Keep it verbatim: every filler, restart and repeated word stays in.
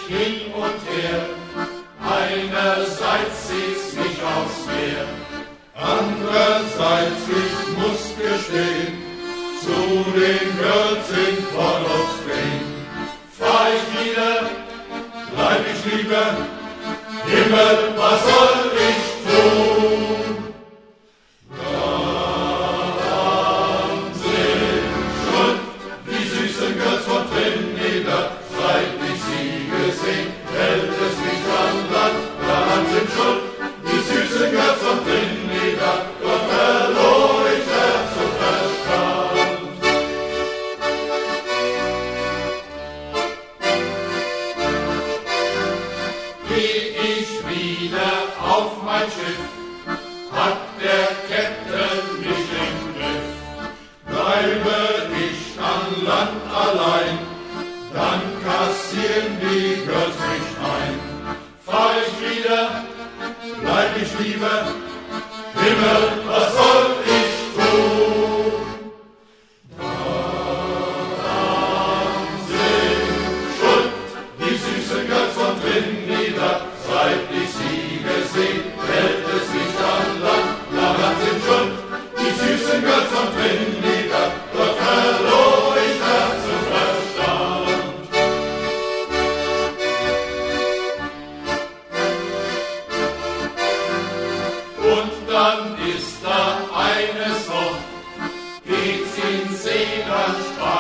hin und her, einerseits zieht's mich aufs Meer, andererseits ich muss gestehen, zu den Girls in Port of Spain. Fahr ich wieder, bleib ich lieber, Himmel, was soll ich tun? Dann sind schuld die süßen Girls von Trinidad, seit ich sie gesehen, hält es mich an Land. Daran sind schuld die süßen Girls von Trinidad, dort verlor ich Herz und Verstand. Geh ich wieder auf mein Schiff, hat der Captain mich im Griff. Bleibe ich an Land allein, dann kassieren die Girls mich ein. Fahr ich wieder, bleib ich lieber, Himmel, was soll ich tun? Dann sind schuld die süßen Girls von Trinidad, seit ich sie gesehen, hält es mich an Land. Daran sind schuld die süßen Girls von Trinidad, dort verlor ich Herz und Verstand. Und dann ist da eines noch, geht's in See, dann